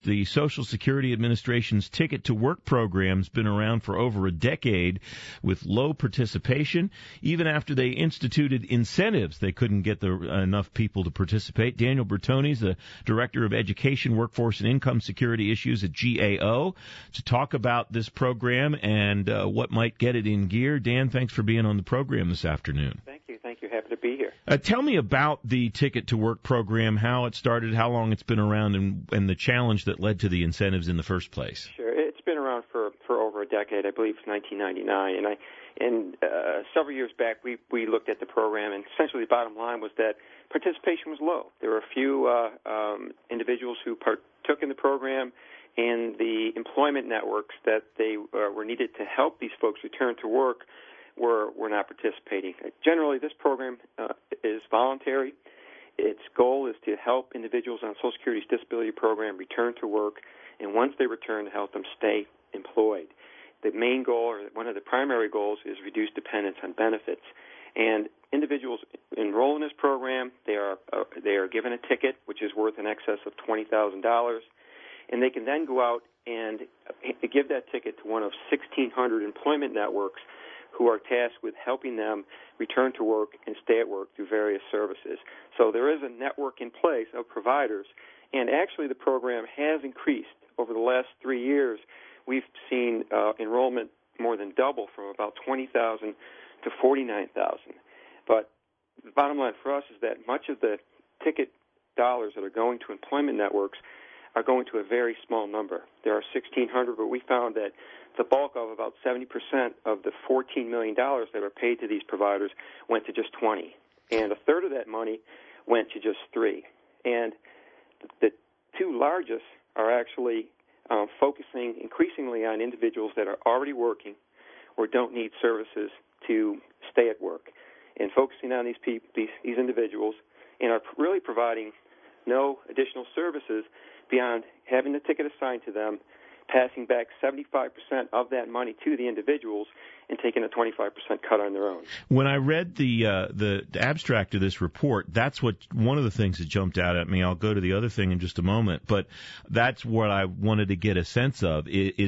the Social Security Administration's Ticket to Work program's been around for over a decade with low participation. Even after they instituted incentives, they couldn't get enough people to participate. Daniel Bertoni is the Director of Education, Workforce, and Income Security Issues at GAO to talk about this program and what might get it in gear. Dan, thanks for being on the program this afternoon. Thank you. Happy to be here. Tell me about the Ticket to Work program, how it started, how long it's been around, and the challenge that led to the incentives in the first place. Sure. It's been around for over a decade. I believe it's 1999. And several years back, we looked at the program, and essentially the bottom line was that participation was low. There were a few individuals who partook in the program, and the employment networks that they were needed to help these folks return to work were not participating. Generally, this program is voluntary. Its goal is to help individuals on Social Security's disability program return to work, and once they return, to help them stay employed. The main goal, or one of the primary goals, is reduce dependence on benefits. And individuals enroll in this program, they are given a ticket, which is worth in excess of $20,000, and they can then go out and give that ticket to one of 1,600 employment networks who are tasked with helping them return to work and stay at work through various services. So there is a network in place of providers, and actually the program has increased. Over the last 3 years, we've seen enrollment more than double from about 20,000 to 49,000. But the bottom line for us is that much of the ticket dollars that are going to employment networks are going to a very small number. There are 1,600, but we found that the bulk of about 70% of the $14 million that were paid to these providers went to just 20. And a third of that money went to just 3. And the two largest are actually focusing increasingly on individuals that are already working or don't need services to stay at work, and focusing on these individuals, and are really providing no additional services beyond having the ticket assigned to them, passing back 75% of that money to the individuals, and taking a 25% cut on their own. When I read the abstract of this report, that's one of the things that jumped out at me. I'll go to the other thing in just a moment, but that's what I wanted to get a sense of.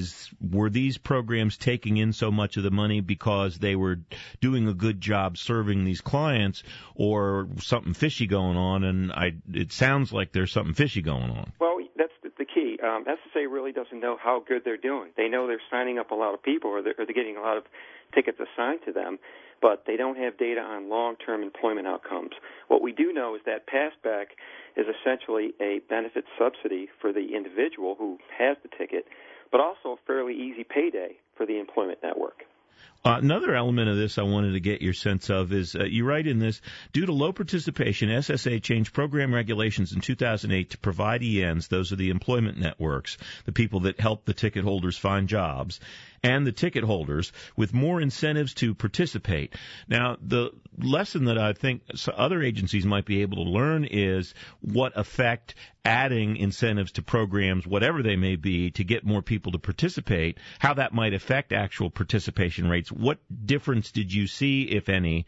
Were these programs taking in so much of the money because they were doing a good job serving these clients, or something fishy going on? And it sounds like there's something fishy going on. Well, that's the key. SSA really doesn't know how good they're doing. They know they're signing up a lot of people, or they're getting a lot of tickets assigned to them, but they don't have data on long-term employment outcomes. What we do know is that passback is essentially a benefit subsidy for the individual who has the ticket, but also a fairly easy payday for the employment network. Another element of this I wanted to get your sense of is, you write in this, due to low participation, SSA changed program regulations in 2008 to provide ENs, those are the employment networks, the people that help the ticket holders find jobs, and the ticket holders with more incentives to participate. Now, the lesson that I think other agencies might be able to learn is what effect adding incentives to programs, whatever they may be, to get more people to participate, how that might affect actual participation rates. What difference did you see, if any,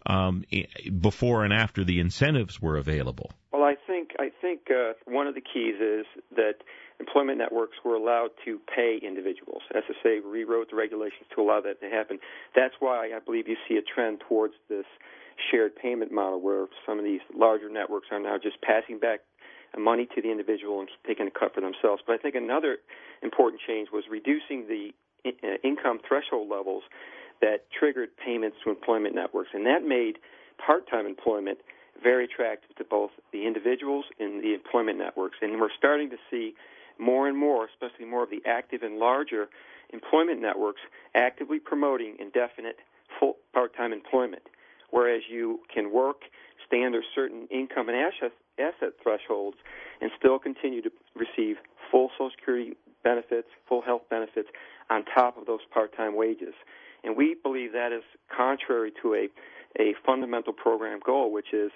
before and after the incentives were available? Well, I think one of the keys is that employment networks were allowed to pay individuals. SSA rewrote the regulations to allow that to happen. That's why I believe you see a trend towards this shared payment model, where some of these larger networks are now just passing back money to the individual and taking a cut for themselves. But I think another important change was reducing the income threshold levels that triggered payments to employment networks, and that made part-time employment very attractive to both the individuals and the employment networks. And we're starting to see more and more, especially more of the active and larger employment networks, actively promoting indefinite full part-time employment, whereas you can work, stay under certain income and asset thresholds, and still continue to receive full Social Security benefits, full health benefits, on top of those part-time wages. And we believe that is contrary to a fundamental program goal, which is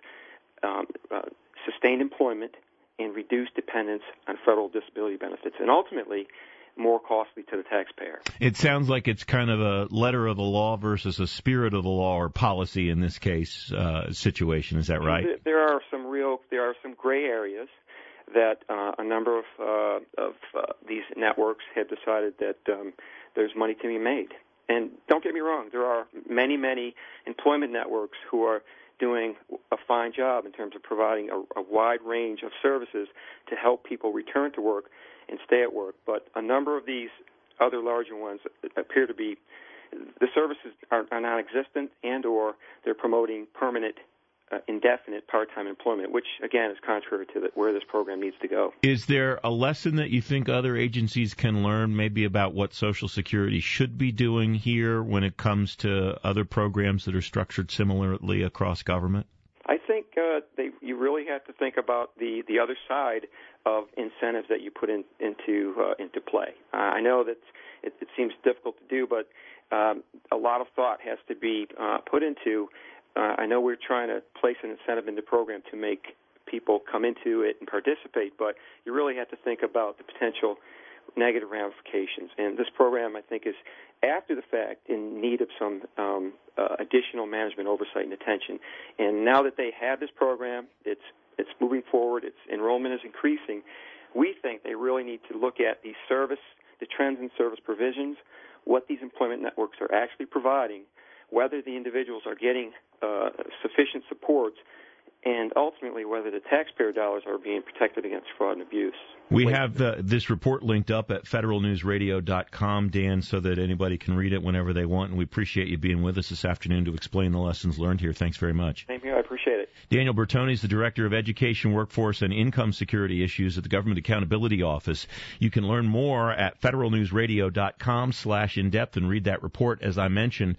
sustained employment and reduced dependence on federal disability benefits, and ultimately more costly to the taxpayer. It sounds like it's kind of a letter of the law versus a spirit of the law, or policy in this case situation. Is that right? There are some gray areas. that a number of these networks have decided that there's money to be made. And don't get me wrong, there are many, many employment networks who are doing a fine job in terms of providing a wide range of services to help people return to work and stay at work. But a number of these other larger ones appear to be, the services are non-existent, and or they're promoting permanent, indefinite part-time employment, which, again, is contrary to where this program needs to go. Is there a lesson that you think other agencies can learn maybe about what Social Security should be doing here when it comes to other programs that are structured similarly across government? I think you really have to think about the other side of incentives that you put into play. I know that it seems difficult to do, but a lot of thought has to be put into. I know we're trying to place an incentive in the program to make people come into it and participate, but you really have to think about the potential negative ramifications. And this program, I think, is, after the fact, in need of some additional management oversight and attention. And now that they have this program, it's moving forward, its enrollment is increasing, we think they really need to look at the trends in service provisions, what these employment networks are actually providing, whether the individuals are getting sufficient supports, and ultimately whether the taxpayer dollars are being protected against fraud and abuse. We have this report linked up at federalnewsradio.com, Dan, so that anybody can read it whenever they want, and we appreciate you being with us this afternoon to explain the lessons learned here. Thanks very much. Same here. I appreciate it. Daniel Bertoni is the Director of Education, Workforce, and Income Security Issues at the Government Accountability Office. You can learn more at federalnewsradio.com/in-depth and read that report, as I mentioned.